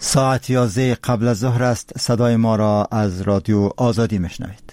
ساعت 11 قبل از ظهر است. صدای ما را از رادیو آزادی میشنوید.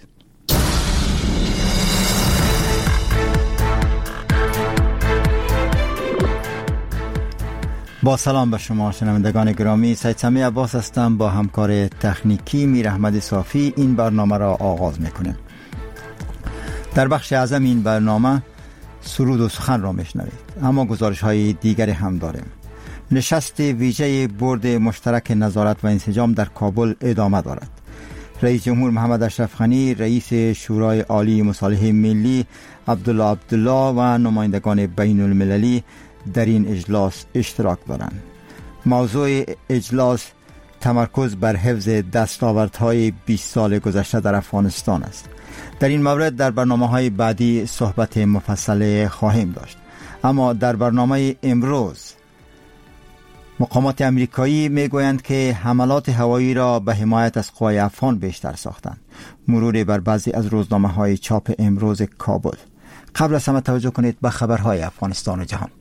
با سلام به شما شنوندگان گرامی، سید سمی عباس هستم. با همکار تکنیکی میر احمد صافی این برنامه را آغاز میکنیم. در بخش اعظم این برنامه سرود و سخن را میشنوید، اما گزارش های دیگری هم داریم. نشست ویژه بورد مشترک نظارت و انسجام در کابل ادامه دارد. رئیس جمهور محمد اشرف غنی، رئیس شورای عالی مصالحه ملی عبدالله و نمایندگان بین المللی در این اجلاس اشتراک دارند. موضوع اجلاس تمرکز بر حفظ دستاوردهای 20 سال گذشته در افغانستان است. در این مورد در برنامه‌های بعدی صحبت مفصل خواهیم داشت. اما در برنامه امروز مقامات امریکایی میگویند که حملات هوایی را به حمایت از قوای افغان بیشتر ساختند. مرور بر بعضی از روزنامه‌های چاپ امروز کابل. قبل از همه توجه کنید به خبرهای افغانستان و جهان.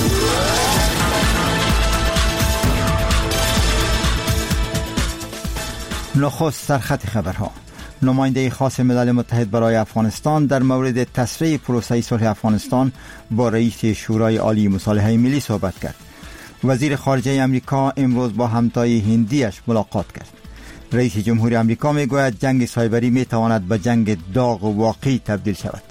نخست سرخط خبرها. نماینده خاص ملل متحد برای افغانستان در مورد تسریع پروسه صلح افغانستان با رئیس شورای عالی مصالحه ملی صحبت کرد. وزیر خارجه امریکا امروز با همتای هندیش ملاقات کرد. رئیس جمهور امریکا میگوید جنگ سایبری میتواند به جنگ داغ و واقعی تبدیل شود.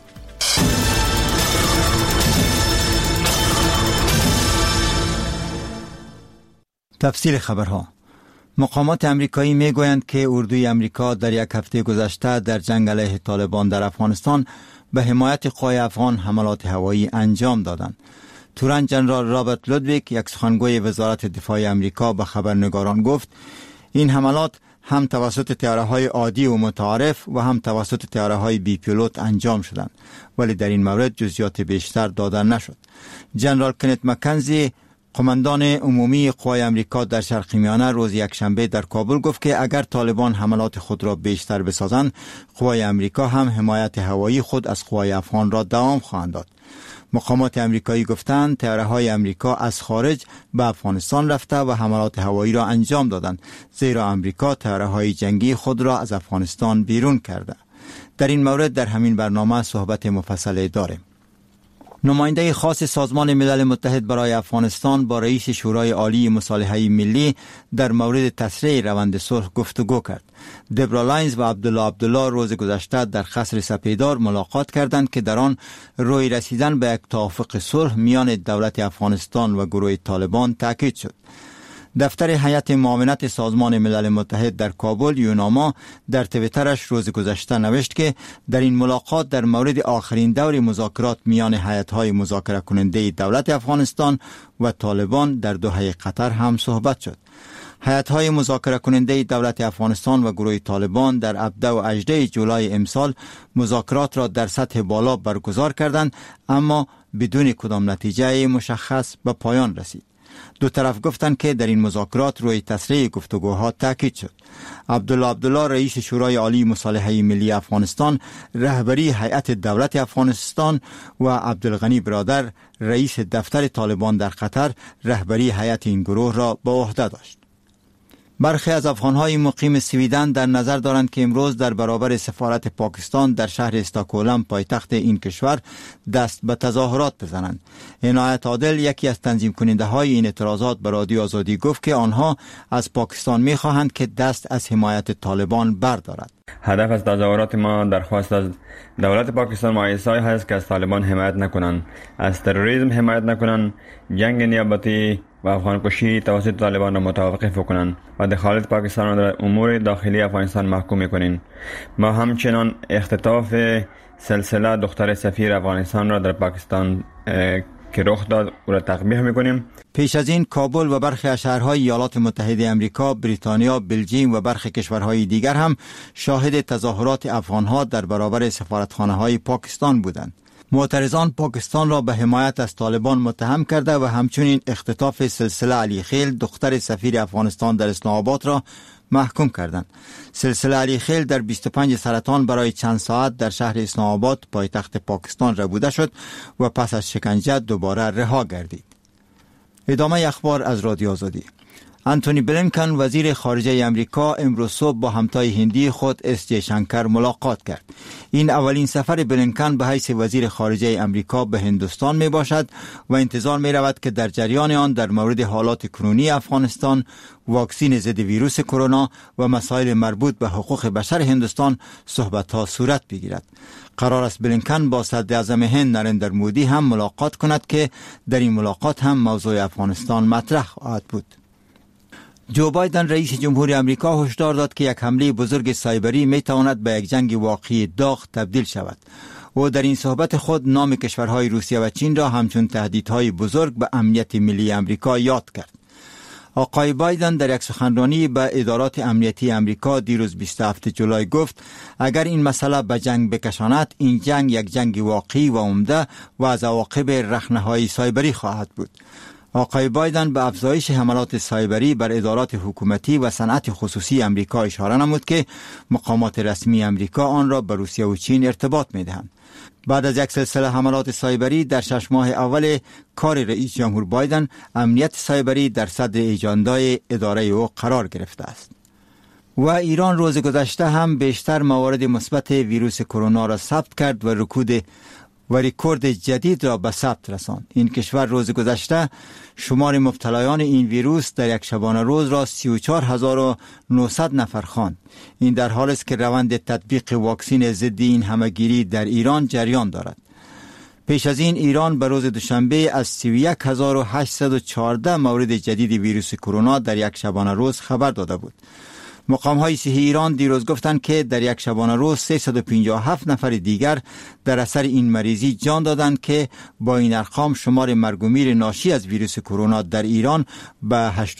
تفصیل خبرها. مقامات امریکایی میگویند که اردوی امریکا در یک هفته گذشته در جنگ علیه طالبان در افغانستان به حمایت قوای افغان حملات هوایی انجام دادند. تورن جنرال رابرت لودویک، یک سخنگوی وزارت دفاع امریکا، به خبرنگاران گفت این حملات هم توسط طیاره‌های عادی و متعارف و هم توسط طیاره‌های بی پیلوت انجام شدند، ولی در این مورد جزئیات بیشتر داده نشد. جنرال کنت مکنزی، قماندان عمومی قوای امریکا در شرق میانه، روز یکشنبه در کابل گفت که اگر طالبان حملات خود را بیشتر بسازند، قوای امریکا هم حمایت هوایی خود از قوای افغان را دوام خواهند داد. مقامات امریکایی گفتند طیاره‌های امریکا از خارج به افغانستان رفته و حملات هوایی را انجام دادند، زیرا امریکا طیاره‌های جنگی خود را از افغانستان بیرون کرده. در این مورد در همین برنامه صحبت مفصل داریم. نماینده خاص سازمان ملل متحد برای افغانستان با رئیس شورای عالی مصالحه ملی در مورد تسریع روند صلح گفتگو کرد. دبرا لاینز و عبدالله روز گذشته در قصر سپیدار ملاقات کردند که در آن روی رسیدن به یک توافق صلح میان دولت افغانستان و گروه طالبان تاکید شد. دفتر هیئت معاونت سازمان ملل متحد در کابل، یوناما، در توییترش روز گذشته نوشت که در این ملاقات در مورد آخرین دور مذاکرات میان هیئت‌های مذاکره کننده دولت افغانستان و طالبان در دوحه قطر هم صحبت شد. هیئت‌های مذاکره کننده دولت افغانستان و گروه طالبان در 17 و 18 جولای امسال مذاکرات را در سطح بالا برگزار کردند، اما بدون کدام نتیجه مشخص به پایان رسید. دو طرف گفتند که در این مذاکرات روی تسریع گفتگوها تاکید شد. عبدالله رئیس شورای عالی مصالحه ملی افغانستان رهبری هیئت دولت افغانستان و عبدالغنی برادر رئیس دفتر طالبان در قطر رهبری هیئت این گروه را به عهده داشت. برخی از افغانهای مقیم سویدن در نظر دارند که امروز در برابر سفارت پاکستان در شهر استکهلم پایتخت این کشور دست به تظاهرات بزنند. عنایت عادل، یکی از تنظیم کننده های این اعتراضات، به رادیو آزادی گفت که آنها از پاکستان می خواهند که دست از حمایت طالبان بردارد. هدف از تظاهرات ما درخواست از دولت پاکستان و عیسی هست که از طالبان حمایت نکنند، از تروریسم حمایت نکنند، جنگ نیابتی و افغان کشی توسط طالبان را متوقف کنند و دخالت پاکستان را در امور داخلی افغانستان محکوم کنند. ما همچنان اختطاف سلسله دختر سفیر افغانستان را در پاکستان که رخ داد او را تقبیح میکنیم. پیش از این کابل و برخی از شهرهای ایالات متحده امریکا، بریتانیا، بلژیم و برخی کشورهای دیگر هم شاهد تظاهرات افغانها در برابر سفارتخانه‌های پاکستان بودند. معترضان پاکستان را به حمایت از طالبان متهم کرده و همچنین اختطاف سلسله علی خیل، دختر سفیر افغانستان در اسلام آباد، را محکوم کردند. سلسله علی خیل در 25 سرطان برای چند ساعت در شهر اسلام آباد پایتخت پاکستان ربوده شد و پس از شکنجه دوباره رها گردید. ادامه اخبار از رادیو آزادی. انتونی بلینکن وزیر خارجه امریکا امروز صبح با همتای هندی خود اس جی شنکر ملاقات کرد. این اولین سفر بلینکن به حیث وزیر خارجه امریکا به هندوستان می باشد و انتظار می رود که در جریان آن در مورد حالات کنونی افغانستان، واکسین ضد ویروس کرونا و مسائل مربوط به حقوق بشر هندوستان صحبت‌ها صورت بگیرد. قرار است بلینکن با صدر اعظم هند نریندر مودی هم ملاقات کند که در این ملاقات هم موضوع افغانستان مطرح خواهد بود. جو بایدن رئیس جمهوری امریکا هشدار داد که یک حمله بزرگ سایبری می تواند به یک جنگ واقعی داغ تبدیل شود. او در این صحبت خود نام کشورهای روسیه و چین را همچون تهدیدهای بزرگ به امنیت ملی امریکا یاد کرد. آقای بایدن در یک سخنرانی به ادارات امنیتی امریکا دیروز 27 جولای گفت اگر این مسئله به جنگ بکشاند، این جنگ یک جنگ واقعی و عمده و از عواقب رخنه‌های سایبری خواهد بود. آقای بایدن به افزایش حملات سایبری بر ادارات حکومتی و صنعت خصوصی امریکا اشاره نمود که مقامات رسمی امریکا آن را به روسیه و چین ارتباط می‌دهند. بعد از یک سلسله حملات سایبری در 6 ماه اول کار رئیس جمهور بایدن، امنیت سایبری در صدر اجندای اداره او قرار گرفته است. و ایران روز گذشته هم بیشتر موارد مثبت ویروس کرونا را ثبت کرد و رکورد جدید را به ثبت رساند. این کشور روز گذشته شمار مبتلایان این ویروس در یک شبانه روز را 34900 نفر خواند. این در حالی است که روند تطبیق واکسن ضد این همهگیری در ایران جریان دارد. پیش از این ایران به روز دوشنبه از 31814 مورد جدید ویروس کرونا در یک شبانه روز خبر داده بود. مقام‌های صحی ایران دیروز گفتند که در یک شبانه روز 357 نفر دیگر در اثر این مریضی جان دادند که با این ارقام شمار مرگ و میر ناشی از ویروس کرونا در ایران به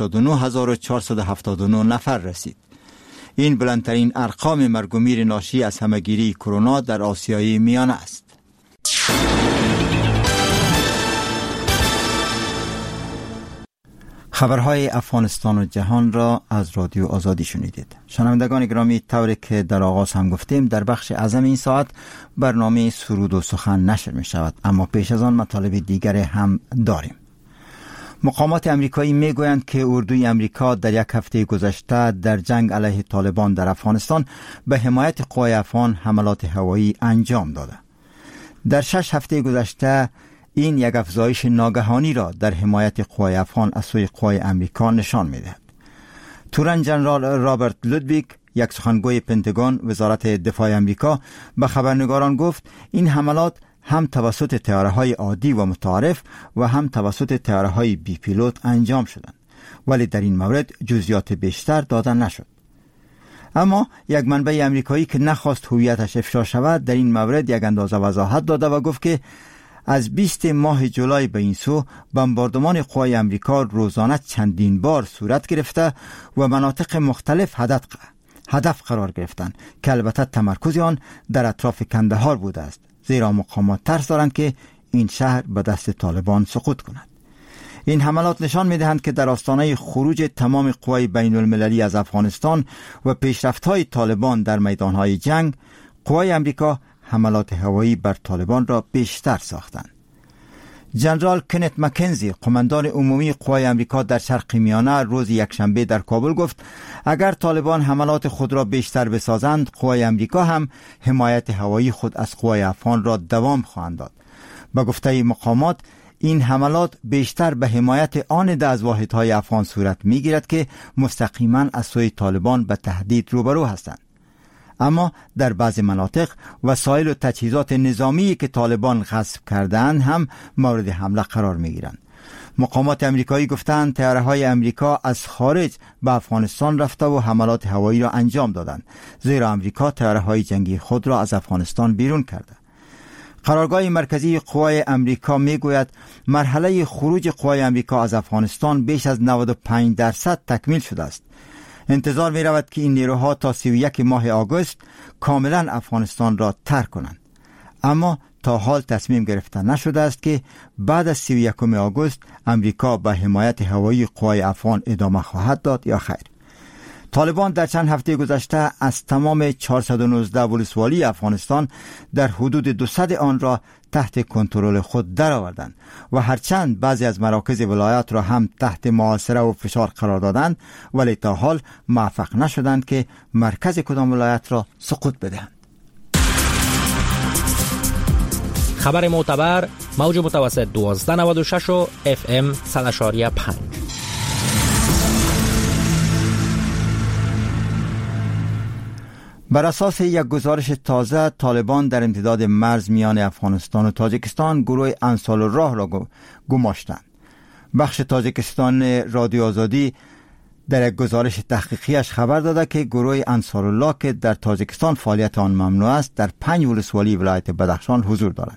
89479 نفر رسید. این بلندترین ارقام مرگ و میر ناشی از همهگیری کرونا در آسیای میانه است. خبرهای افغانستان و جهان را از رادیو آزادی شنیدید. شنوندگان گرامی، طوری که در آغاز هم گفتیم، در بخش اعظم این ساعت برنامه سرود و سخن نشر می شود، اما پیش از آن مطالب دیگر هم داریم. مقامات امریکایی می گویند که اردوی امریکا در یک هفته گذشته در جنگ علیه طالبان در افغانستان به حمایت قوای افغان حملات هوایی انجام داده. در 6 هفته گذشته این یک افزایش ناگهانی را در حمایت قوای افغان از سوی قوای امریکا نشان می‌دهد. تورن جنرال رابرت لودویگ، یک سخنگوی پنتاگون وزارت دفاع امریکا، به خبرنگاران گفت این حملات هم توسط طیاره‌های عادی و متعارف و هم توسط طیاره‌های بی پیلوت انجام شدند، ولی در این مورد جزئیات بیشتر داده نشد. اما یک منبع امریکایی که نخواست هویتش افشا شود در این مورد یک اندازه وضاحت داده و گفت که از 20 ماه جولای به این سو بمباردمان قوای امریکا روزانه چندین بار صورت گرفته و مناطق مختلف هدف قرار گرفتند که البته تمرکز آن در اطراف کندهار بوده است، زیرا مقامات ترس دارند که این شهر به دست طالبان سقوط کند. این حملات نشان می‌دهند که در آستانه خروج تمام قوای بین المللی از افغانستان و پیشرفت‌های طالبان در میدان‌های جنگ، قوای امریکا حملات هوایی بر طالبان را بیشتر ساختند. جنرال کنت مکنزی، قماندان عمومی قوای امریکا در شرق میانه، روز یکشنبه در کابل گفت اگر طالبان حملات خود را بیشتر بسازند، قوای امریکا هم حمایت هوایی خود از قوای افغان را دوام خواهند داد. با گفته مقامات این حملات بیشتر به حمایت آن ده از واحدهای افغان صورت میگیرد که مستقیما از سوی طالبان به تهدید روبرو هستند. اما در بعضی مناطق وسایل و تجهیزات نظامی که طالبان غصب کردند هم مورد حمله قرار میگیرند. مقامات امریکایی گفتند طیاره‌های امریکا از خارج به افغانستان رفته و حملات هوایی را انجام دادند، زیرا امریکا طیاره‌های جنگی خود را از افغانستان بیرون کرده. قرارگاه مرکزی قوای امریکا میگوید مرحله خروج قوای امریکا از افغانستان بیش از 95% تکمیل شده است. انتظار می رود که این نیروها تا 31 ماه آگوست کاملا افغانستان را ترک کنند. اما تا حال تصمیم گرفته نشده است که بعد از 31 آگوست امریکا به حمایت هوایی قوای افغان ادامه خواهد داد یا خیر. طالبان در چند هفته گذشته از تمام 419 ولسوالی افغانستان در حدود 200 آن را تحت کنترل خود درآوردند و هرچند بعضی از مراکز ولایت را هم تحت محاصره و فشار قرار دادند، ولی تا حال موفق نشدند که مرکز کدام ولایت را سقوط بدهند. خبر معتبر، موج متوسط 1296 و FM 100.5. بر اساس یک گزارش تازه، طالبان در امتداد مرز میان افغانستان و تاجیکستان گروه انصارالله را گماشتند. بخش تاجیکستان رادیو آزادی در یک گزارش تحقیقیش خبر داده که گروه انصارالله که در تاجیکستان فعالیت آن ممنوع است، در 5 ولسوالی ولایت بدخشان حضور دارند.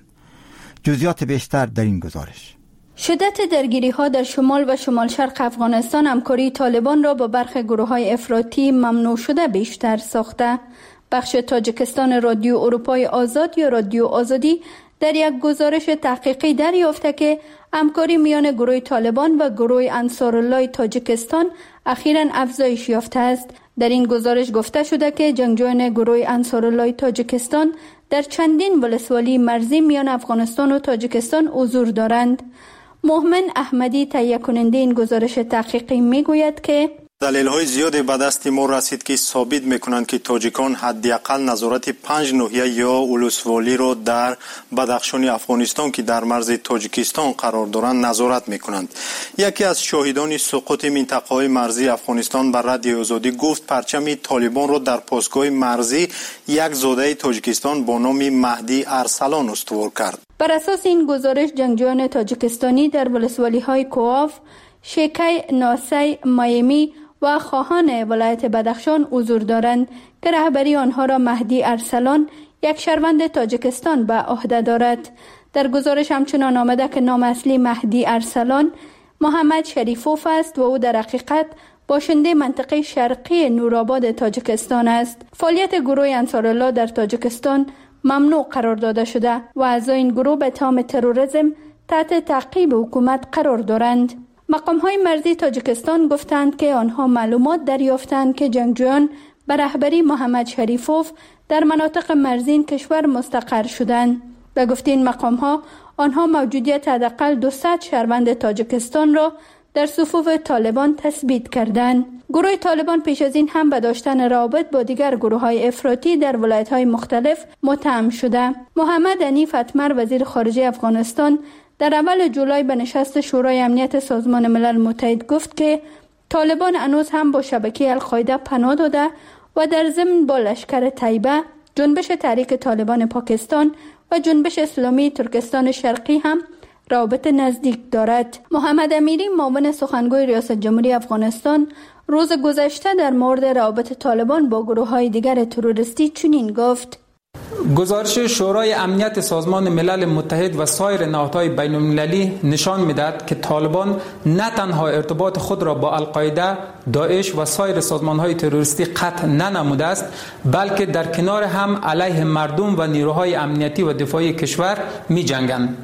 جزئیات بیشتر در این گزارش. شدت درگیری‌ها در شمال و شمال شرق افغانستان همکاری طالبان را با برخی گروه‌های افراطی ممنوع شده بیشتر ساخته. بخش تاجیکستان رادیو اروپای آزاد یا رادیو آزادی در یک گزارش تحقیقی دریافته که همکاری میان گروه طالبان و گروه انصارالله تاجیکستان اخیراً افزایش یافته است. در این گزارش گفته شده که جنگجویان گروه انصارالله تاجیکستان در چندین ولسوالی مرزی میان افغانستان و تاجیکستان حضور دارند. محمد احمدی تهیه کننده این گزارش تحقیقی میگوید که دلایل زیادی به دست ما رسید که ثابت میکنند که تاجیکان حداقل نظارت 5 ناحیه یا ولسوالی را در بدخشان افغانستان که در مرز تاجیکستان قرار دارند نظارت میکنند. یکی از شاهدان سقوط منطقه‌های مرزی افغانستان بر رادیو آزادی گفت پرچم طالبان را در پاسگاه مرزی یک زاده تاجیکستان با نام مهدی ارسلان استوار کرد. بر اساس این گزارش جنگجویان تاجیکستانی در ولسوالی‌های کوآف، شیکی، ناسی، مایمی و خواهان ولایت بدخشان حضور دارند که رهبری آنها را مهدی ارسلان، یک شهروند تاجیکستان، به عهده دارد. در گزارش همچنان آمده که نام اصلی مهدی ارسلان محمد شریفوف است و او در حقیقت باشنده منطقه شرقی نورآباد تاجیکستان است. فعالیت گروه انصارالله در تاجیکستان ممنوع قرار داده شده و اعضای این گروه به اتهام تروریسم تحت تعقیب حکومت قرار دارند. مقام‌های مرزی تاجیکستان گفتند که آنها معلومات دریافتند که جنگجویان به رهبری محمد شریفوف در مناطق مرزی این کشور مستقر شدند. به گفته این مقام‌ها، آنها موجودیت حداقل 200 شهروند تاجیکستان را در صفوف طالبان تثبیت کردند. گروه طالبان پیش از این هم به داشتن روابط با دیگر گروه‌های افراطی در ولایت‌های مختلف متهم شده. محمد حنیف اتمر وزیر خارجه افغانستان در اول جولای به نشست شورای امنیت سازمان ملل متحد گفت که طالبان هنوز هم با شبکه القاعده پناه داده و در ضمن با لشکر طیبه، جنبش تحریک طالبان پاکستان و جنبش اسلامی ترکستان شرقی هم روابط نزدیک دارد. محمد امیری، معاون سخنگوی ریاست جمهوری افغانستان، روز گذشته در مورد روابط طالبان با گروه‌های دیگر تروریستی چنین گفت: گزارش شورای امنیت سازمان ملل متحد و سایر نهادهای بین‌المللی نشان می‌دهد که طالبان نه تنها ارتباط خود را با القاعده، داعش و سایر سازمان‌های تروریستی قطع ننموده است، بلکه در کنار هم علیه مردم و نیروهای امنیتی و دفاعی کشور می‌جنگند.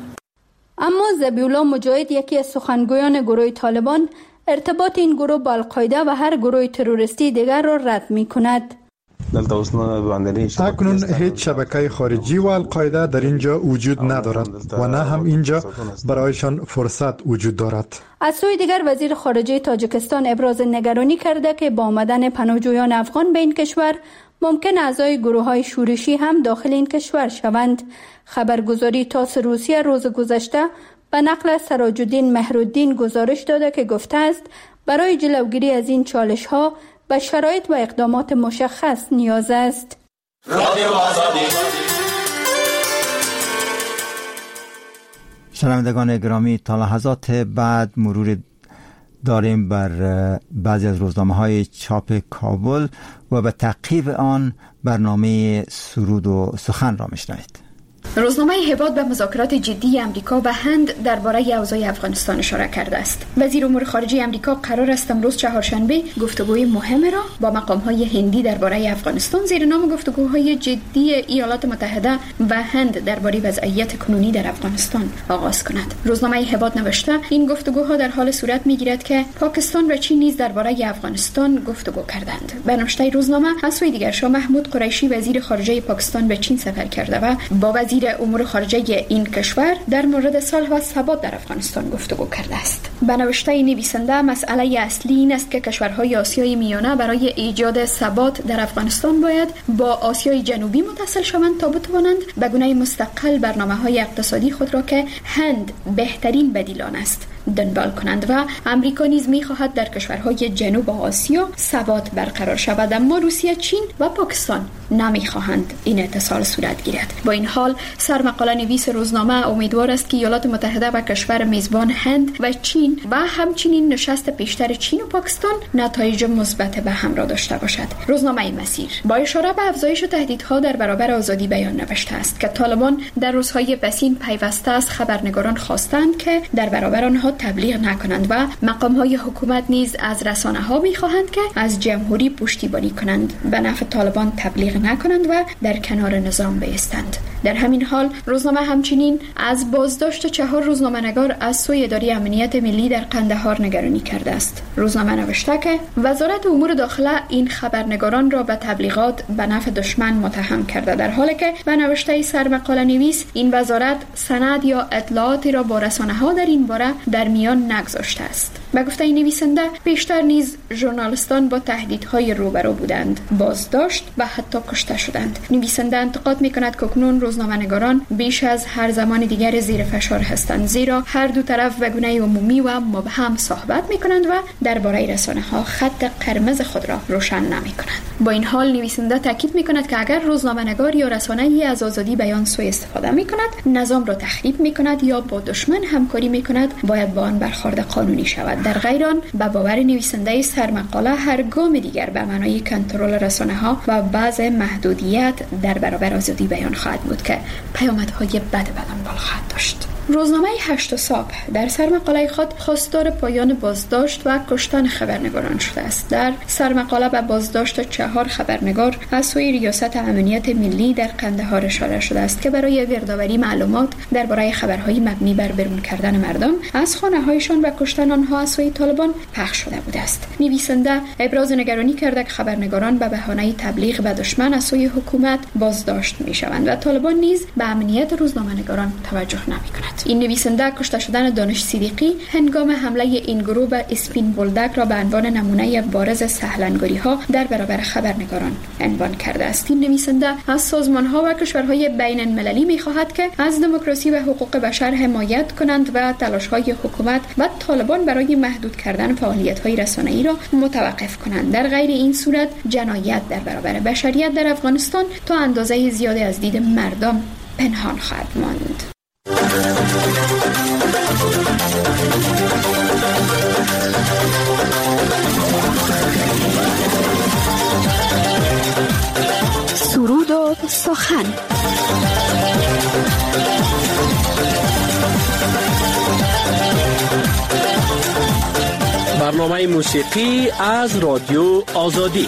اما ذبیح‌الله مجاهد، یکی از سخنگویان گروه طالبان، ارتباط این گروه با القاعده و هر گروه تروریستی دیگر را رد می‌کند. اکنون هیچ شبکه خارجی و القاعده در اینجا وجود ندارد و نه هم اینجا برایشان فرصت وجود دارد. از سوی دیگر وزیر خارجه تاجیکستان ابراز نگرانی کرده که با آمدن پناهجویان افغان به این کشور ممکن اعضای گروه‌های شورشی هم داخل این کشور شوند. خبرگزاری تاس روسیه روز گذشته به نقل از سراج الدین مهرالدین گزارش داده که گفته است برای جلوگیری از این چالش‌ها به شرایط و اقدامات مشخص نیاز است. شنوندگان گرامی، تا لحظات بعد مرور داریم بر بعضی از روزنامه‌های چاپ کابل و به تعقیب آن برنامه سرود و سخن را میشنوید. روزنامه هبات به مذاکرات جدی امریکا و هند درباره اوضاع افغانستان اشاره کرده است. وزیر امور خارجه امریکا قرار است امروز چهارشنبه گفتگوی مهم را با مقام‌های هندی درباره افغانستان زیر نام گفتگوهای جدی ایالات متحده و هند درباره وضعیت کنونی در افغانستان آغاز کند. روزنامه هبات نوشته این گفتگوها در حال صورت می‌گیرد که پاکستان و چین نیز درباره افغانستان گفتگو کردند. به نوشته روزنامه از سوی دیگر شاه محمود قریشی وزیر خارجه پاکستان به چین سفر کرده و با وزیر امور خارجه این کشور در مورد صلح و ثبات در افغانستان گفتگو کرده است. به نوشته نویسنده مسئله اصلی این است که کشورهای آسیای میانه برای ایجاد ثبات در افغانستان باید با آسیای جنوبی متصل شوند تا بتوانند به گونه مستقل برنامه‌های اقتصادی خود را که هند بهترین بدیل آن است دنبال کنند و امریکا نیز می‌خواهد در کشورهای جنوب آسیا ثبات برقرار شود، اما روسیه، چین و پاکستان نمی‌خواهند این اتصال صورت گیرد. با این حال سرمقاله نویس روزنامه امیدوار است که ایالات متحده و کشور میزبان هند و چین و همچنین نشست پیشتر چین و پاکستان نتایج مثبت به همراه داشته باشد. روزنامه مسیر با اشاره به افزایش تهدیدها در برابر آزادی بیان نوشته است که طالبان در روزهای پسین پیوسته از خبرنگاران خواستند که در برابر آنها تبلیغ نکنند و مقام‌های حکومت نیز از رسانه‌ها می‌خواهند که از جمهوری پشتیبانی کنند، به نفع طالبان تبلیغ نکنند و در کنار نظام بایستند. در همین حال روزنامه همچنین از بازداشت 4 روزنامه‌نگار از سوی اداره امنیت ملی در قندهار نگرانی کرده است. روزنامه نوشته که وزارت امور داخله این خبرنگاران را به تبلیغات به نفع دشمن متهم کرده، در حالی که به نوشته سرمقاله نویس این وزارت سند یا اطلاعاتی را با رسانه‌ها در این باره در میان نگذاشته است. به گفته این نویسنده پیشتر نیز ژورنالیستان با تهدیدهای روبرو بودند، بازداشت و حتی کشته شدند. نویسنده انتقاد می‌کند که اکنون روزنامه‌نگاران بیش از هر زمان دیگر زیر فشار هستند، زیرا هر دو طرف به گونه عمومی و مبهم صحبت می‌کنند و درباره رسانه‌ها خط قرمز خود را روشن نمی‌کنند. با این حال نویسنده تاکید می‌کند که اگر روزنامه‌نگار یا رسانه‌ای از آزادی بیان سوء استفاده می‌کند، نظام را تخریب می‌کند یا با دشمن همکاری می‌کند، باید با آن برخورد قانونی شود. در غیر آن به باور نویسنده سرمقاله هر گام دیگر به معنای کنترل رسانه‌ها و بعض محدودیت در برابر آزادی بیان خواهد بود که پیامدهای بد دنبال خواهد داشت. روزنامه 8 صبح در سرمقاله خود خواستار پایان بازداشت و کشتن خبرنگاران شده است. در سرمقاله به بازداشت 4 خبرنگار از سوی ریاست امنیت ملی در قندهار اشاره شده است که برای گردآوری معلومات درباره خبرهای مبنی بر بیرون کردن مردم از خانه‌هایشان و کشتن آنها از سوی طالبان پخش شده بوده است. نویسنده ابراز نگرانی کرده که خبرنگاران به بهانه تبلیغ به دشمن از سوی حکومت بازداشت می‌شوند و طالبان نیز به امنیت روزنامه‌نگاران توجه نمی‌کند. این نویسنده کشته شدن دانش صدیقی هنگام حمله این گروه به اسپین بولدک را به عنوان نمونه بارز سهلنگاری‌ها در برابر خبرنگاران عنوان کرده است. این نویسنده از سازمان‌ها و کشورهای بین المللی می‌خواهد که از دموکراسی و حقوق بشر حمایت کنند و تلاش‌های حکومت و طالبان برای محدود کردن فعالیت‌های رسانه‌ای را متوقف کنند. در غیر این صورت جنایت در برابر بشریت در افغانستان تا اندازه زیادی از دید مردم پنهان خواهد ماند. سرود و سخن. برنامه موسیقی از رادیو آزادی.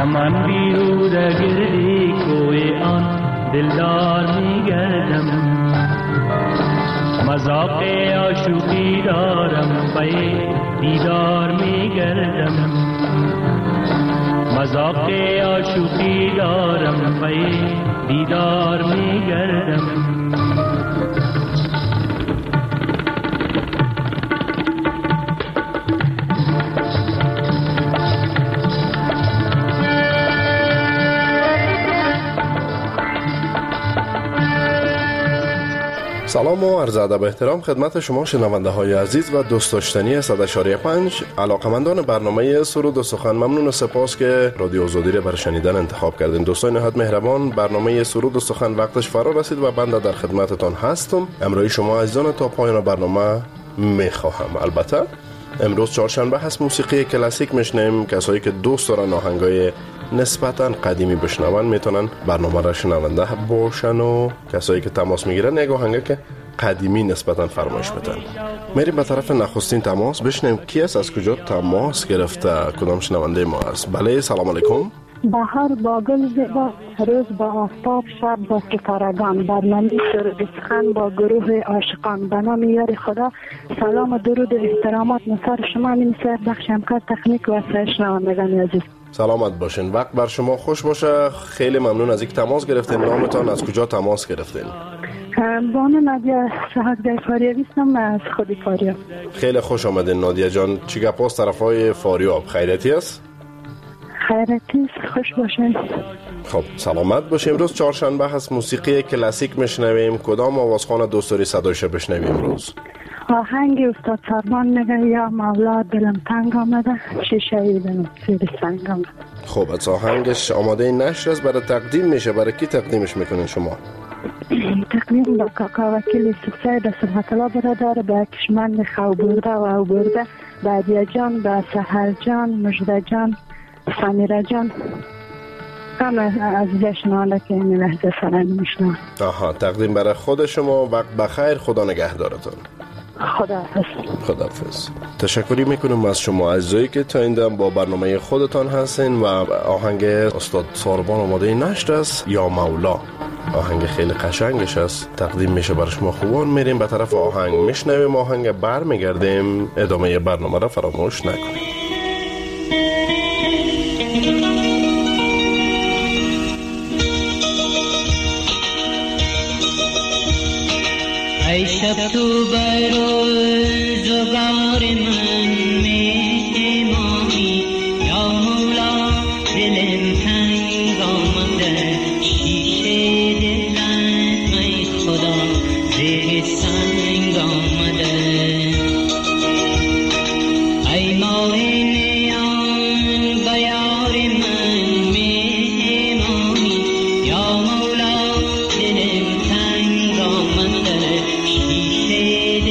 من بیهوده گردی کوی آن دلدار میگردم مذاق عاشقی دارم پی دیدار میگردم مذاق عاشقی دارم پی دیدار میگردم سلام و عرض ادب و احترام خدمت شما شنونده های عزیز و دوست داشتنی 100.5 علاقمندان برنامه سرود و سخن. ممنون و سپاس که رادیو آزادی را برای شنیدن انتخاب کردین. دوستان نهایت مهربان، برنامه سرود و سخن وقتش فرا رسید و بنده در خدمتتان هستم. امروز شما عزیزان تا پایان برنامه میخواهم. البته امروز چهارشنبه هست، موسیقی کلاسیک میشنیم. کسایی که دوست دارن آهنگای نسبتاً قدیمی بشنون میتونن برنامه را شنونده باشن و کسایی که تماس میگیرن یک آهنگ که قدیمی نسبتاً فرمایش بدن. میریم به طرف نخستین تماس بشنیم کی است، از کجا تماس گرفته، کدام شنونده ما است. بله سلام علیکم. بهار با گل زیبا، روز با آفتاب، شب با ستارگان، برنامه سرود سخن با گروه عاشقان. به نام یار خدا سلام و درود و احترامات نثار شما می‌نویسد بخش همکار تکنیک و شنوندگان عزیز. سلامت باشین، وقت بر شما خوش باشه. خیلی ممنون از اینکه تماس گرفتین. نامتان، از کجا تماس گرفتین؟ بانو نادیا شهادت فاریابی هستم از خود فاریاب. خیلی خوش آمدین نادیا جان. چی گپ است طرفای فاریاب؟ خیریتی است؟ خیریتی است، خوش باشین. خب سلامت باشیم. امروز چهارشنبه هست، موسیقی کلاسیک میشنویم. کدام آوازخوان دوست داری صدایش بشنویم امروز؟ آهنگ استاد سربان میگه یا مولا دلم تنگ آمده، شیشه دلم سیر سنگ آمده. خب از آهنگش آماده نشر است، برای تقدیم میشه. برای کی تقدیمش میکنین شما؟ تقدیم با کاکا وکیل سوسه در سلحت الله برادر، به کشمند خو برده و او برده، بعدیه جان، به سهر جان، مجده جان، سمیره جان، همه عزیزه شنانده که این لحظه سرن میشنان. آها، تقدیم برای خود شما. وقت بخیر، خدا نگهدارتون. خداحافظ. تشکری میکنم از شما عزیزایی که تا این دم با برنامه خودتان هستین و آهنگ استاد ساربان آماده نشر است یا مولا. آهنگ خیلی قشنگش است، تقدیم میشه برای شما خوبان. میریم به طرف آهنگ، میشنویم آهنگ، برمیگردیم. ادامه برنامه را فراموش نکنید. ای شب تو بروز و گار من میمانی، یا مولا دلم تنگ آمده، شیشه دلت ای خدا زیر سنگ آمده. ای ماه نیان به یار من میمانی، یا مولا دلم تنگ آمده، شیشه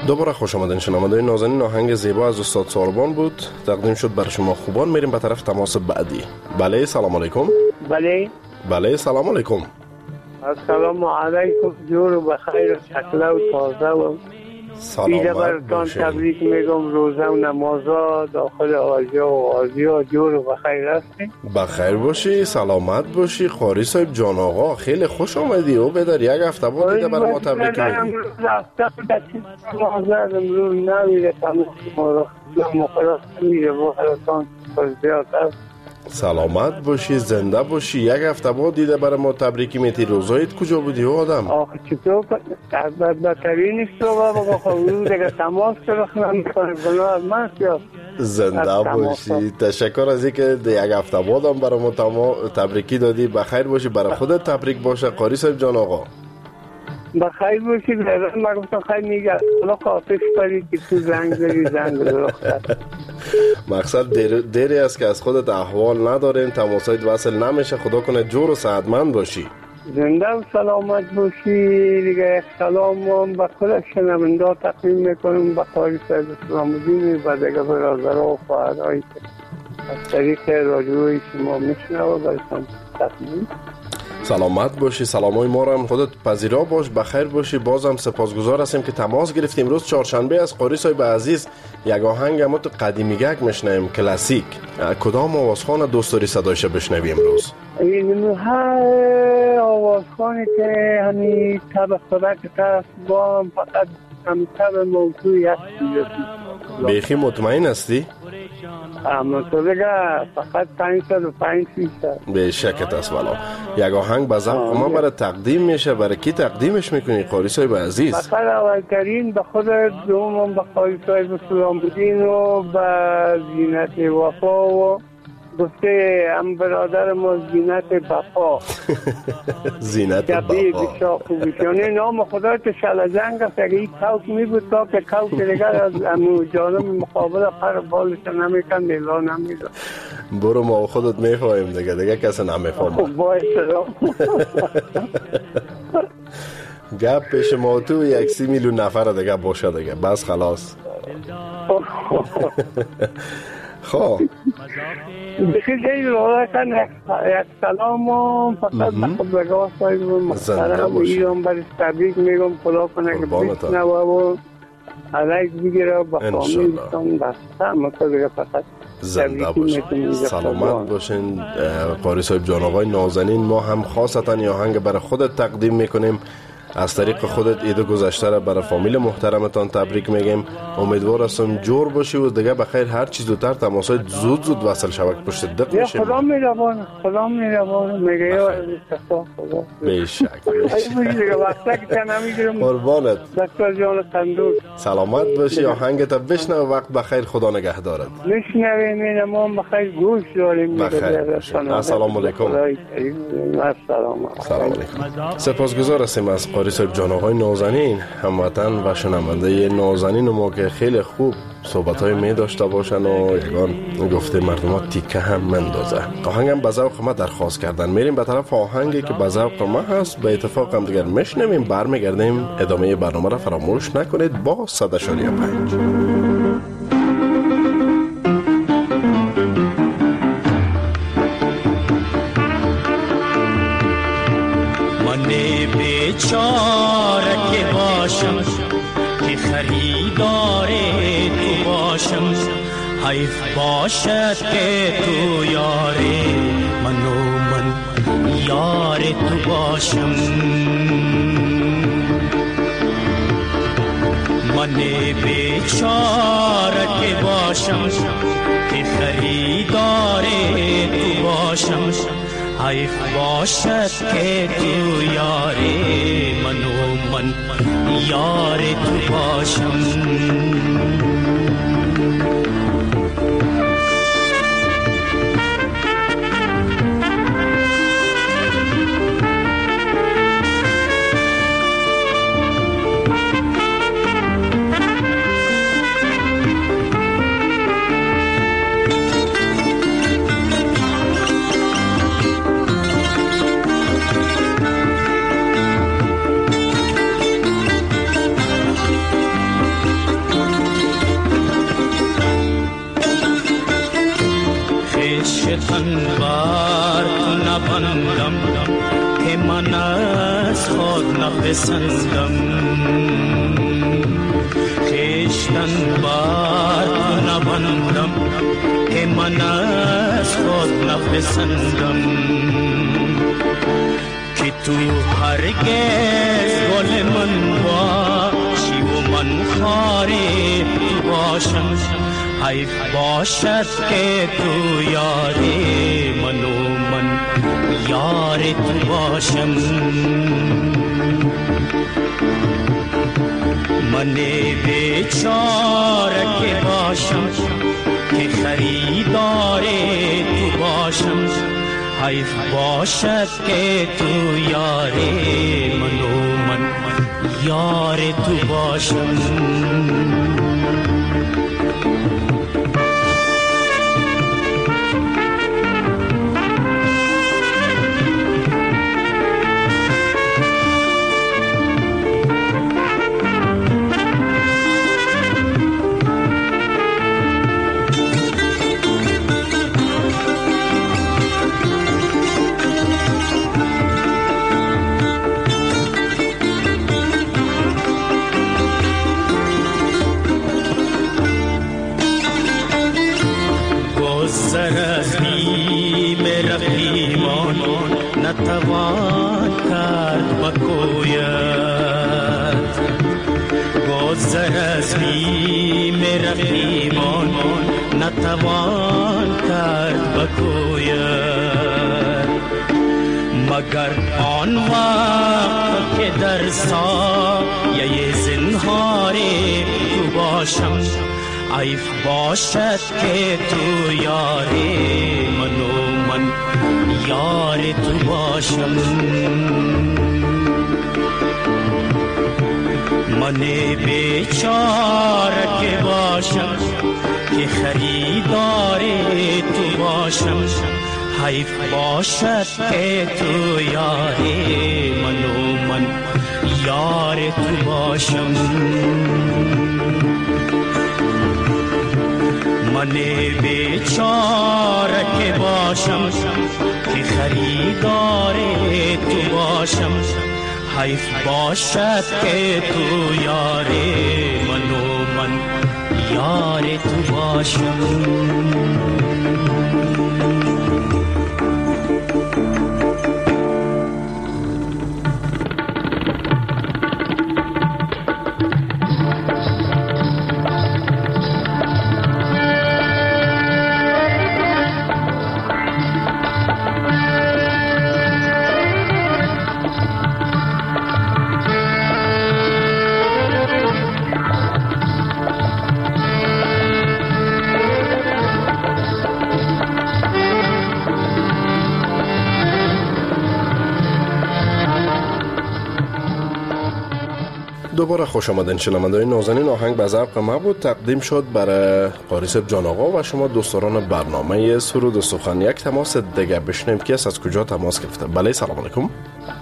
دوباره خوش آمدین شنوندگان نازنین. آهنگ زیبا از استاد ساربان بود، تقدیم شد بر شما خوبان. میریم به طرف تماس بعدی. بله سلام علیکم. بله سلام علیکم. السلام علیکم. جور و بخیر و شکل و تازه و سلامت براتان تبریک میگم. روزه و نمازا داخل آجا و آزیا جور و بخیر هستی. بخیر باشی، سلامت باشی. قاری صاحب جان آقا خیلی خوش آمدی. او بدر یک هفته بود دیده برای ما تبریک میگی. امروز نمیره مخلص میره و براتان فرزیات هست. سلامت باشی، زنده باشی. یک هفته بعد دیده برای ما تبریکی میتی. روزایت کجا بودی او آدم؟ آخه چطور بدترین نیست رو بابا خواهدو دیگه تماس کرخنم میکنه بنا از من سیاست. زنده باشی. تشکر از اینکه یک هفته بعد هم برای ما تبریکی دادی. بخیر باشی، برای خودت تبریک باشه قاری صاحب جان آقا. بخیر باشی. من گفتم خیلی میگه حالا خواهش پری که تو زنگ درخت. مقصد دیری است که از خودت احوال نداریم، تماسایت وصل نمیشه. خدا کنه جور و صحتمند باشی، زنده و سلامت باشی. دیگه سلام هم به خودش شنونده تقدیم میکنم، به قاری صاحب اسلام‌الدین و دیگه برادرها و خواهرهایی که از طریق رادیوی شما میشنوه برشان تقدیم. سلامت باشی. سلامای ما رو هم خودت پذیرا باش. بخیر باشی. بازم سپاسگزار هستیم که تماس گرفتیم. روز چهارشنبه از قاری صاحب عزیز یک آهنگ ما تو قدیمیگک میشنویم، کلاسیک. کدام آوازخوان دوست داری صدایش بشنویم امروز؟ این هر آوازخوانی که همین تب خدا که طرف با هم فقط هم تب موضوعی هستی. بیخی مطمئن هستی؟ اما تو دیگه فقط 505 فیصد. به شکت است والا. یک آهنگ به ذوق ما برای تقدیم میشه. برای کی تقدیمش میکنی قاری صاحب عزیز؟ فقط اولترین به خود دوم به قاری صاحب اسلام‌الدین و به زینت وفا و گفته هم برادر ما زینت بفا. زینت بفا خوبیشانه نام خدا تو شلزنگ است. اگه این کوک می بود تا که کوک دیگر از امو جانب مقابل پر بالش نمیکن دیلا نمیدن. برو ما خودت میفهمیم دیگه کسی نمیفهمه. باید سلام. گپ پیش ما تو 1 میلیون نفر دیگه باشه دیگه بس خلاص. خب بخیلی لازم یک سلام و فقط بگاه صاحب محترم ایران برش تبریک میگم. خدا کنه که بشنوه و علیک بگیره با فامیلتان بسته. اما تو دیگه فقط زنده باشین، سلامت باشین. قاری صاحب جان آقای نازنین، ما هم خاصتا یه آهنگ برای خودت تقدیم میکنیم. از طریق خودت عید گذشته را برای فامیل محترمتان تبریک میگیم. امیدوار هستم جور باشی و دیگه بخیر هر چیز زودتر تماسای زود وصل شود پشت دق میشه. خدا میربانه میگه یا خدا بیشک دیگه وقتا که نمیگیرم. قربانت دکتر جان قندور. سلامت باشی. آهنگت بشنو. وقت بخیر. خدا نگهدارت. میشنویم ما بخیر گوش داریم. بخیر. السلام علیکم. سلام علیکم. سپاسگزار هستیم از قاری صاحب جان آقای نازنین، هموطن و شنونده نازنین ما که خیلی خوب صحبت‌های می داشته باشن و یگان گفته مردم تیکه هم مندازه. آهنگم به ذوق ما درخواست کردن. میریم به طرف آهنگی که به ذوق ما هست. به اتفاق هم دیگر میشنویم. برمیگردیم. ادامه برنامه را فراموش نکنید با 100.5. بیچاره که باشم که خریدار تو باشم. حیف باشد که تو یار من و من یار تو باشم. من بیچاره که باشم که خریدار تو باشم. حیف باشد که تو یار من و من یار تو باشم. تن بر تو نبندم که من از خود نپسندم خیشتن بر تو نبندم که من از خود نپسندم که تو هرگز گل من باشی و من خار تو باشم حیف باشد که تو یار من و من یار تو باشم من بیچاره که باشم که خریدار تو باشم حیف باشد که تو یار من و من یار تو باشم نتوان کرد بکوید گذر از بیم رقیبان نتوان کرد بکوید مگر آن وقت که در سایه زنهار تو باشم عیف باشد که تو یار من و من یار تو باشم من بیچاره که باشم که خریدار تو باشم حیف باشد که تو یار من و من یار تو باشم من بیچاره که باشم که خریدار تو باشم حیف باشد که تو یار من و من یار تو باشم دوباره خوش آمدین شنوندگان نازنین. آهنگ به ذوق ما بود، تقدیم شد برای قاری صاحب جان آقا و شما دوستان برنامه سرود و سخن. یک تماس دیگه بشنیم که از کجا تماس گرفته. بله سلام علیکم.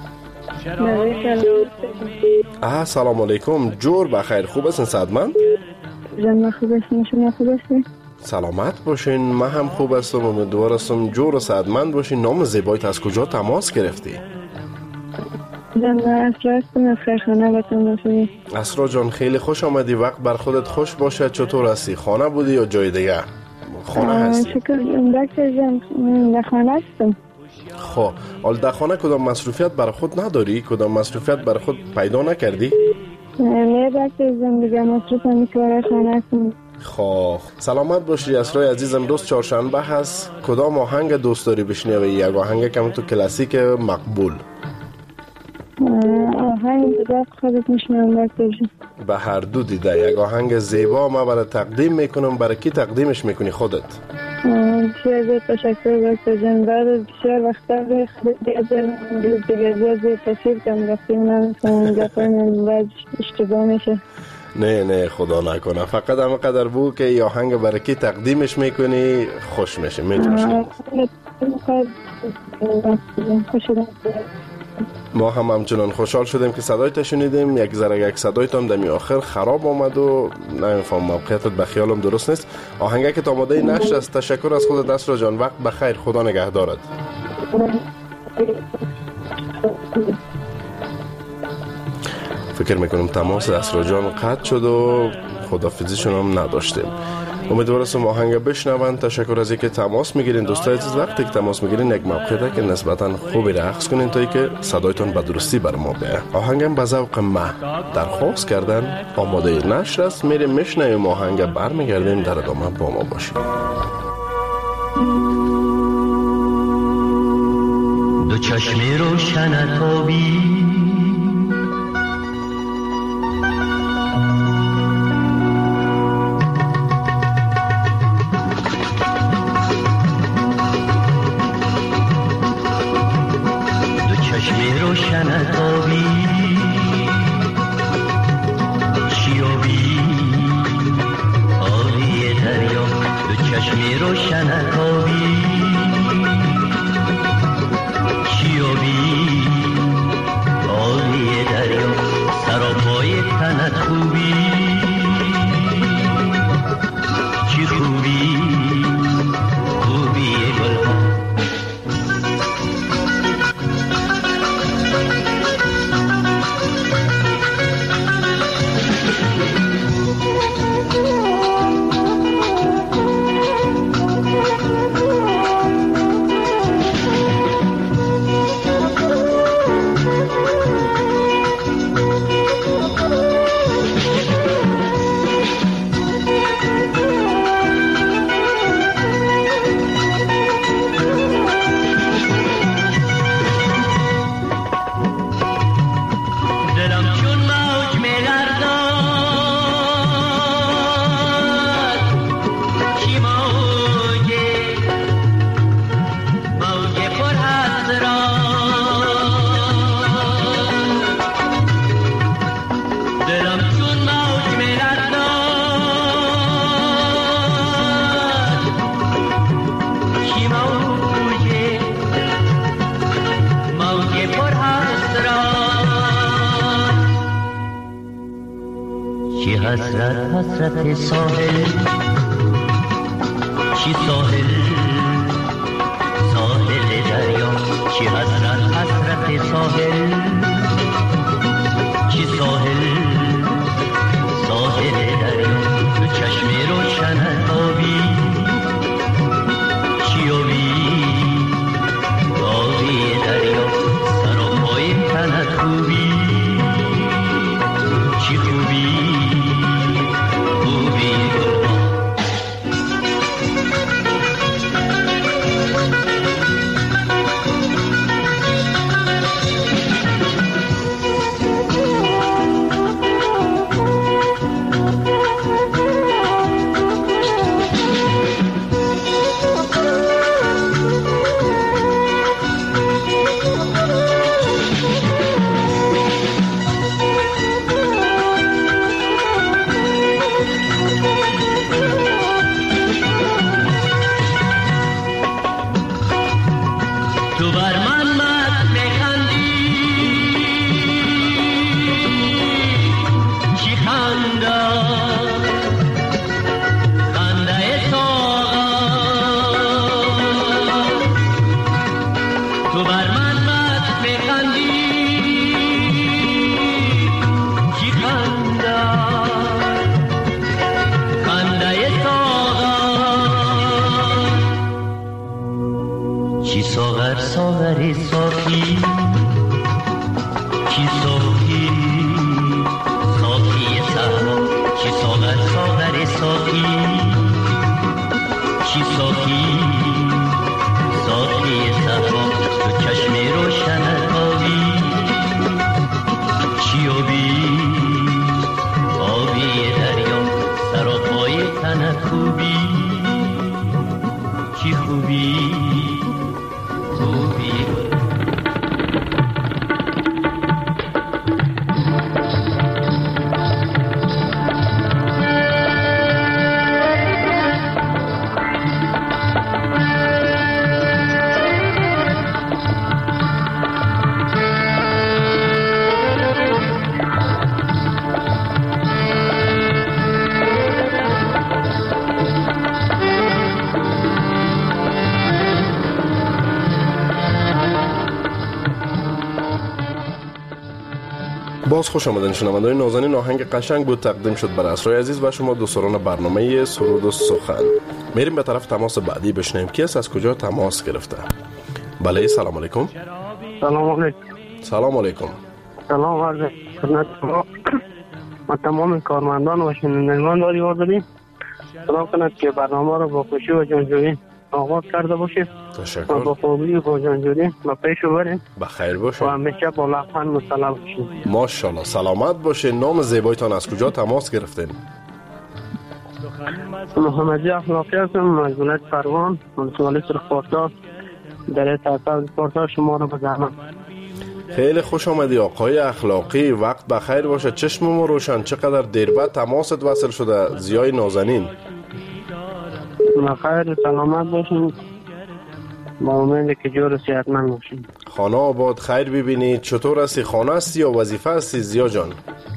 سلام علیکم. جور بخیر، خوب هستین صحتمند؟ جان خوب هستین، شما خوب هستین؟ سلامت باشین. من هم خوب هستم، امیدوار هستم جور و صحتمند باشین. نام زیبایت از کجا تماس گرفتی؟ جان اسرا هستم از خیرخانه وطن باشی. اسرا جان خیلی خوش آمدی، وقت بر خودت خوش باشه. چطور هستی؟ خانه بودی یا جای دیگه؟ خانه هستی؟ شکر دکتر جان در خانه هستم. خب حال در خانه کدام مصروفیت برای خود نداری؟ کدام مصروفیت برای خود پیدا نکردی؟ نه دکتر جان دیگه مصروفم کار خانه هستم. خب سلامت باشی اسرای عزیز. امروز چهارشنبه هست، کدام آهنگ دوست داری بشنوی؟ یک آهنگ که تو کلاسیک مقبول؟ آهنگ دیگه خودت میشنم دکتر جان. به هر دو دیده یک آهنگ زیبا ما برای تقدیم میکنم. برای کی تقدیمش میکنی خودت؟ بسیار زیاد تشکر دکتر جان. بعد از بسیار وقتا دیگه زیاد تشکر کنم رفتیم نمیتونم اینجا کنم باید اشتباه میشه. نه خدا نکنه، فقط همه قدر بود که ای آهنگ برای کی تقدیمش میکنی خوش میشه. میتونی ما هم همچنان خوشحال شدیم که صدایت شنیدیم. یک ذره یک صدایتان دمی آخر خراب آمد و نمیفهم موقعیتت به خیالم درست نیست. آهنگه که آماده نشر است. تشکر از خود اسرا جان. وقت بخیر. خدا نگهدارت. فکر میکنم تماس اسرا جان قطع شد و خداحافظیشون هم نداشتیم. امیدوار هستم آهنگ بشنوند. تشکر از اینکه تماس میگیرین دوستای عزیز. وقتی که تماس میگیرین یک موقعیت که نسبتا خوبی رقص کنین تا اینکه صدایتون به درستی بر ما بیاد. آهنگم به ذوق ما درخواست کردن آماده نشر است. میریم میشنویم آهنگ، برمیگردیم در ادامه با ما باشید. دو چشم روشن تابی حسرت ساحل چی ساحل ساحل دریا چی حسرت ساحل چی ساحل ساحل دریا تو چشم روشن آبی چی آبی دریا سراپای تنت خوبی چی خوبی باز خوش آمدین شنونده‌های نازنین. آهنگ قشنگ بود تقدیم شد بر اسرای عزیز و شما دوستان برنامه سرود و سخن. میریم به طرف تماس بعدی بشنیم کی است، از کجا تماس گرفته. بله سلام علیکم. سلام علیکم. سلام علیکم. سلام عرض خدمت شما و تمام کارمندان و شنوندگان رادیو آزادی. سلام کند که برنامه را با خوشی و جانجویی آغاز کرده باشید. تشکر. و با خوبی و با جانجویی و پیش برید. بخیر باشید. و همیشه با لبخند مسلم باشید. ماشاءالله. سلامت باشید. نام زیبایتان از کجا تماس گرفتین؟ محمدی اخلاقی هستم از ولایت فرغان، ولسوالی سرخپارسا. در تاساس پارسا شما را بزنم. خیلی خوش آمدی آقای اخلاقی. وقت بخیر باشه. چشم ما روشن. چقدر دیر بعد تماست وصل شده. زیای نازنین. بخیر سلامت باشین. با امید که جور صحتمند باشین. خانه آباد. خیر ببینید. چطور هستی؟ خانه هستی یا وظیفه هستی زیا جان؟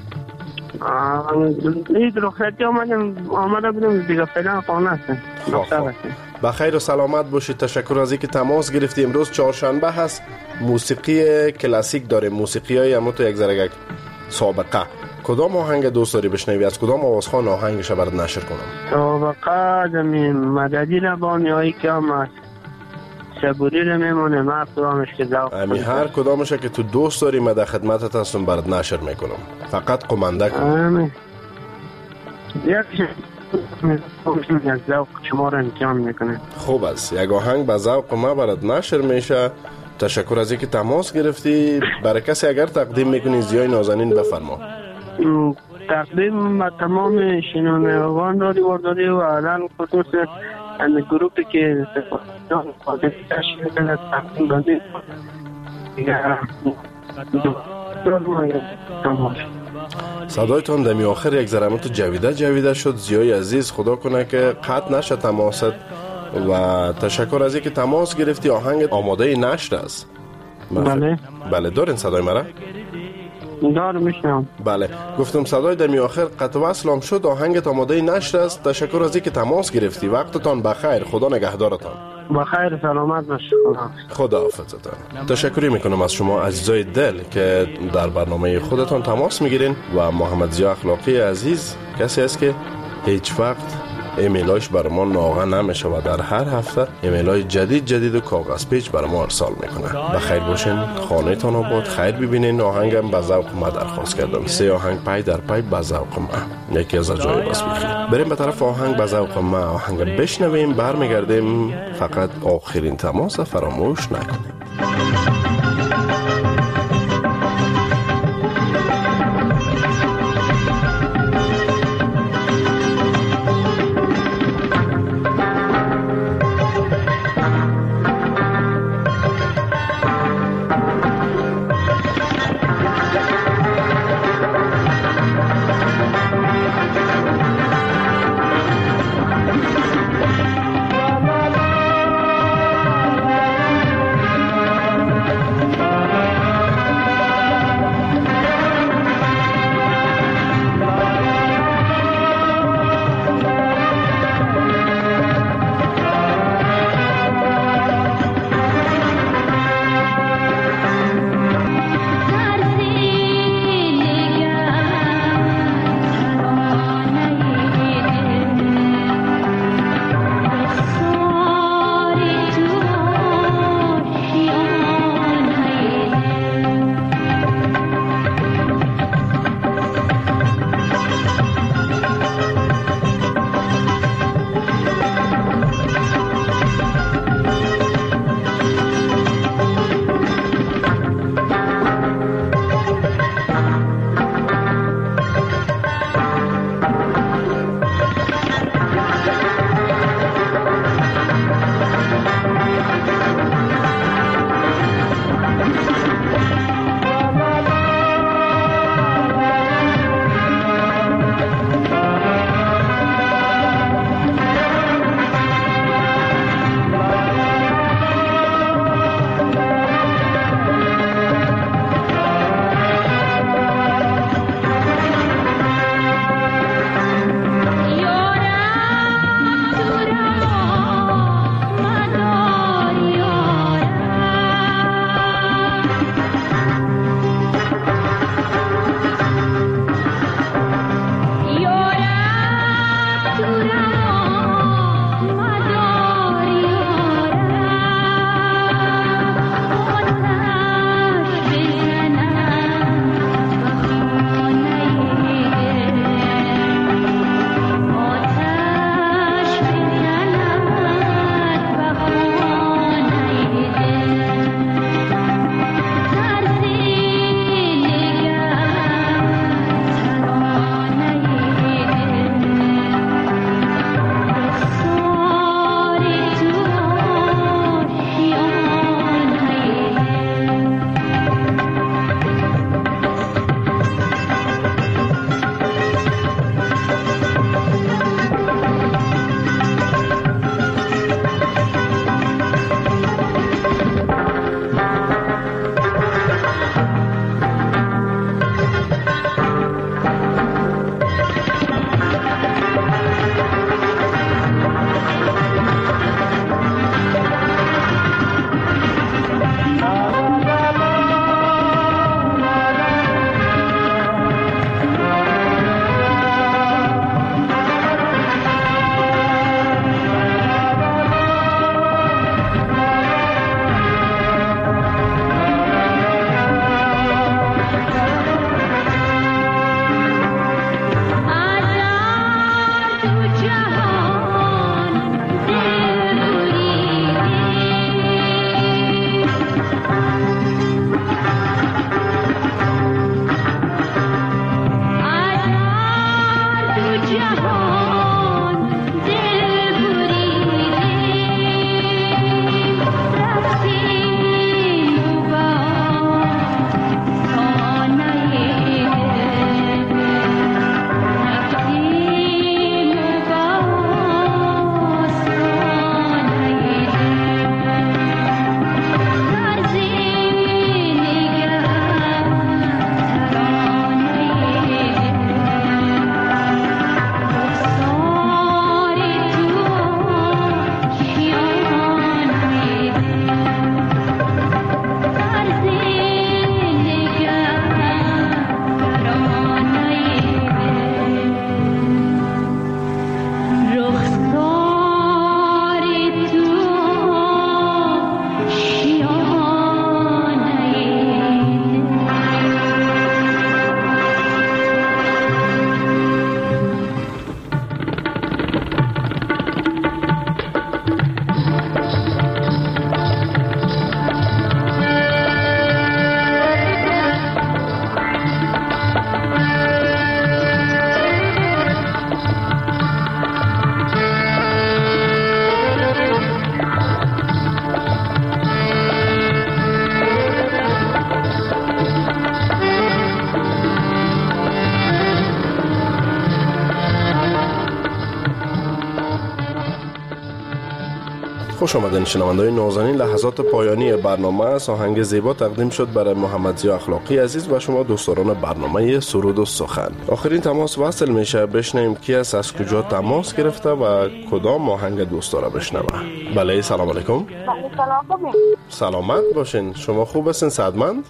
این رخصتی آمده بودم دیگه فعلا خانه هستم. بخیر و سلامت باشید. تشکر از اینکه تماس گرفتی. امروز چهارشنبه هست. موسیقی کلاسیک داریم. موسیقی های همون تو یک ذره سابقه. کدام آهنگ دوست داری بشنوی؟ از کدام آوازخوان آهنگش برات نشر کنم؟ سابقه زمین مددی ربانی هایی که هم صبوری رو میمونه. من کدامش که ذوق امی هر کدامش که تو دوست داری من در خدمتت هستم برات نشر میکنم. فقط قمنده کن. یک ذوق شما رو امتحان میکنه. خوب است. یک آهنگ به ذوق ما برات نشر میشه. تشکر از اینکه تماس گرفتی. برای کسی اگر تقدیم میکنی زیای نازنین بفرما. تقدیم به تمام شنوندگان رادیو آزادی و الان خصوص این گروپی که تشکیل کرده تقدیم دادیم. صدایتان دمی آخر یک ذره جویده شد. زیای عزیز خدا کنه که قطع نشه تماست و تشکر از اینکه تماس گرفتی. آهنگ آماده نشر است. بله دارین صدای مرا؟ دارم میشنم. بله گفتم صدای دمی آخر قطع وصلم شد. آهنگت آماده نشر است. تشکر از اینکه تماس گرفتی. وقتتان بخیر. خدا نگهدارتان. بخیر سلامت باشید. خدا حافظتان. تشکر میکنم از شما عزیزای دل که در برنامه خودتان تماس میگیرین و محمد ضیا اخلاقی عزیز کسی است که هیچ وقت ایمیلایش بر ما ناغه نمیشه و در هر هفته ایمیلای جدید و کاغذ پیچ بر ما ارسال میکنه. بخیر باشین. خانه تان آباد. خیر ببینین. آهنگم به ذوق ما درخواست کردم. 3 آهنگ پای در پای به ذوق ما. یکی از جای بس بخیر. بریم به طرف آهنگ به ذوق ما. آهنگ بشنویم برمیگردیم. فقط آخرین تماس فراموش نکنید. خوش آمدین شنونده‌های نازنین. لحظات پایانی برنامه است. آهنگ زیبا تقدیم شد برای محمد ضیا اخلاقی عزیز و شما دوستداران برنامه سرود و سخن. آخرین تماس وصل میشه. بشنویم کی است، از کجا تماس گرفته و کدام آهنگ دوست داره بشنوه. بله سلام علیکم. سلامت باشین. شما خوب هستین؟ صحتمند؟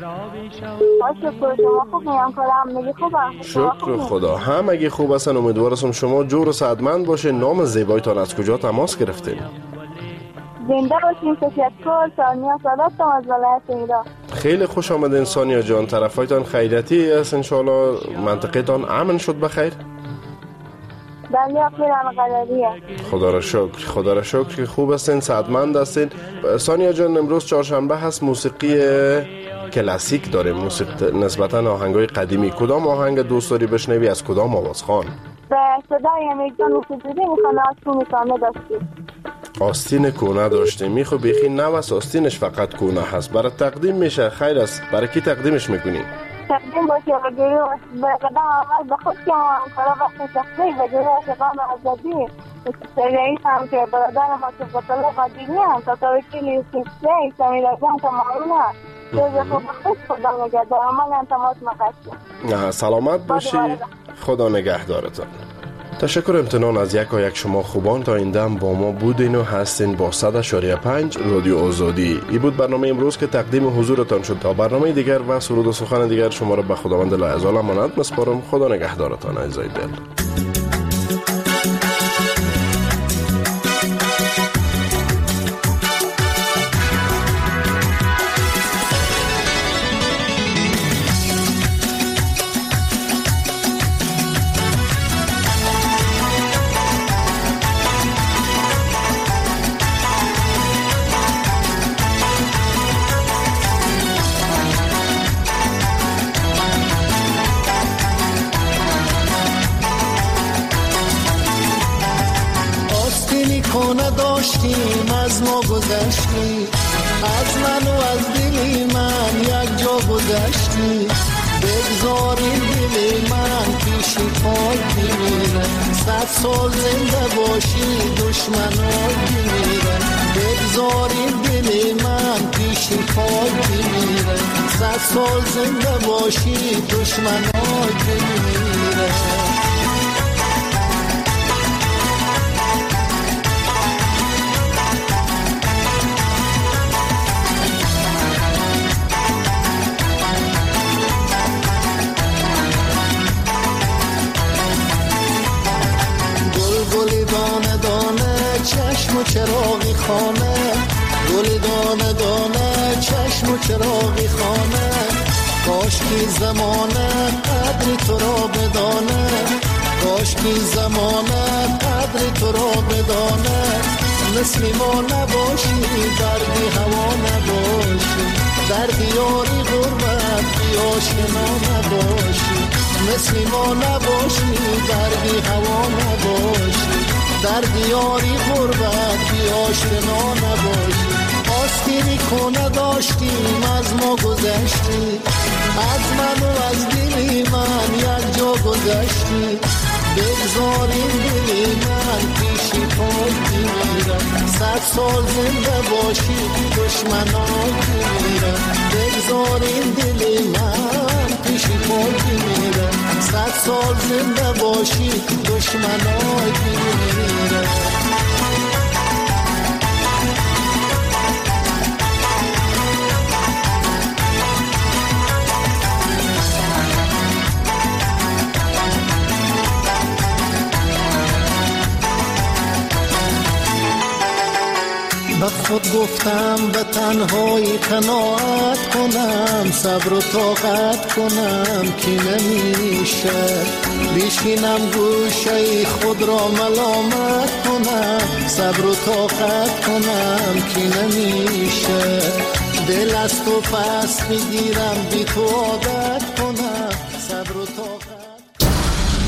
شکر خدا. همگی خوب هستن. امیدوارم شما جور و صحتمند باشین. نام زیبایتان از کجا تماس گرفتین؟ زنده باشین. تشکر. ثانیه سادات از ولایت ایران. خیلی خوش آمدین ثانیه جان. طرفایتان خیریتی است ان شاء الله؟ منطقه‌تان امن شد بخیر؟ بله خیلی قدریه. خدا را شکر. خدا را شکر که خوب هستین، صحتمند هستین. ثانیه جان امروز چهارشنبه هست، موسیقی کلاسیک داریم، موسیقی نسبتا آهنگای قدیمی. کدام آهنگ دوست داری بشنوی؟ از کدام آوازخوان؟ به صدای امیرجان موسیقی میخوام آستین کونه داشتیم. آستین کونه داشتیم. میخو بیخی نوست آستینش فقط کونه هست. برای تقدیم میشه. خیر است. برای کی تقدیمش میکنی؟ تقدیم باشه و گروه به قدم آمد به خود که همکارا وقت شخصی و گروه شقام آزادی رئیس هم که برادر ما صفت الله قدیمی هم تا توکیل سیسته سمیرا جان تمامونه جز خوب خود خدا نگهدار. عمل تماس مقصد. سلامت باشی. خدا نگهدارتان. تشکر امتنان از یک شما خوبان. تا این دم با ما بودین و هستین با 100.5 رادیو آزادی. این بود برنامه امروز که تقدیم حضورتان شد. تا برنامه دیگر و سرود و سخن دیگر شما را به خداوند لایزال امانت میسپارم. خدا نگهدارتان عزیزای دل. داشتیم از ما گذشتی، از من و از دلی من یک جا گذشتی. بگذاری دلی من پیشی پای میره، 100 سال زنده باشی دشمنای میره. بگذاری دلی من پیشی پای میره، 100 سال زنده باشی دشمنای میره. چشم و چراغی خانه، گل دانه دانه چشم و چراغی خانه. کاش که زمانه قدر تو را بدانه، کاش که زمانه قدر تو را بدانه. مثل ما نباشی دردی هوا نباشی، در دیاری غربت بی آشنا نباشی. مثل ما نباشی دردی هوا نباشی، در دیاری غربت بی آشنا نباشی. آستینی کنه داشتیم از ما گذشتی، از من و از دلی من یک جا گذشتی. بگذاریم دلی من پیشی پای میرم، 100 سال زنده باشی دشمنان میرم. بگذاریم دلی من پیشی پای میرم، 100 سال زنده باشی دشمنان میرم. به خود گفتم به تنهایی قناعت کنم، صبر و طاقت کنم که نمیشه. بشینم گوشه خود را ملامت کنم، صبر و طاقت کنم که نمیشه. دل از تو پس میگیرم بی تو عادت